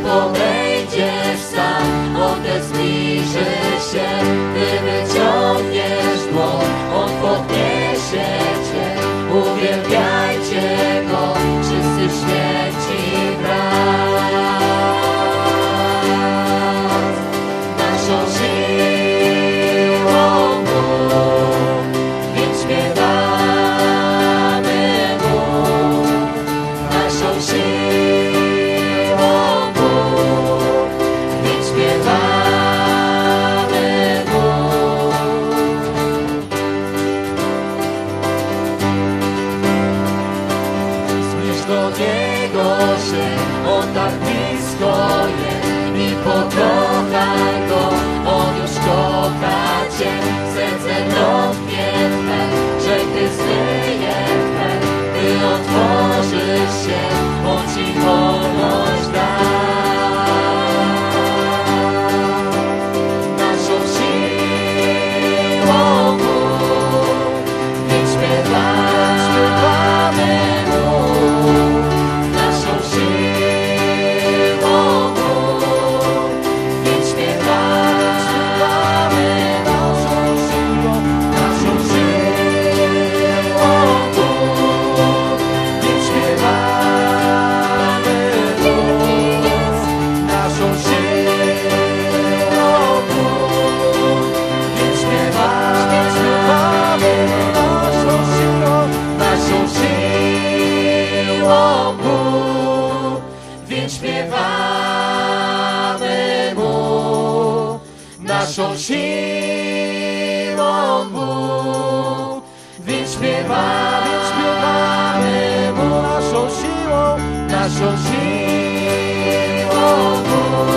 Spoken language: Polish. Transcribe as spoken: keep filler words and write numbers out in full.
podejdziesz sam, On też zbliży się, Ty wyciągniesz dłoń, On podniesie Cię. Uwielbiajcie Go, wszyscy święci wraz. Naszą siłą Bóg, więc śpiewamy Mu. Naszą siłą Bóg, więc śpiewamy Mu. Zbliż do Niego się, On tak blisko jest i pokochaj Go, On już kocha Cię. Serce dotknie Twe, grzechy zmyje Twe, Ty otworzysz się, On Ci wolność da. Naszą siłą Bóg, więc śpiewamy Mu. Naszą siłą Bóg, więc śpiewamy naszą siłą, naszą siłą Bóg, więc śpiewamy Mu. Naszą siłą Bóg, więc śpiewamy naszą siłą, naszą siłą Bóg, więc śpiewamy Mu. Naszą siłą Bóg, więc śpiewamy, śpiewamy Mu. Naszą siłą, naszą siłą Bóg.